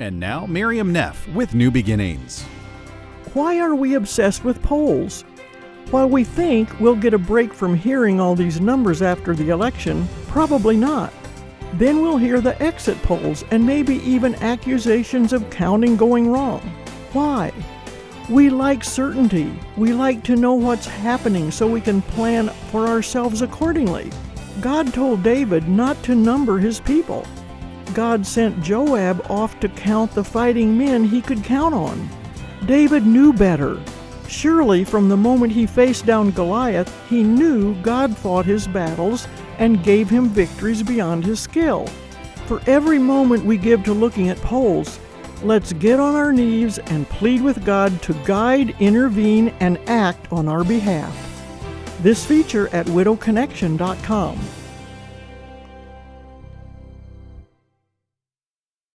And now, Miriam Neff with New Beginnings. Why are we obsessed with polls? While we think we'll get a break from hearing all these numbers after the election, probably not. Then we'll hear the exit polls and maybe even accusations of counting going wrong. Why? We like certainty. We like to know what's happening so we can plan for ourselves accordingly. God told David not to number his people. God sent Joab off to count the fighting men he could count on. David knew better. Surely from the moment he faced down Goliath, he knew God fought his battles and gave him victories beyond his skill. For every moment we give to looking at polls, let's get on our knees and plead with God to guide, intervene, and act on our behalf. This feature at widowconnection.com.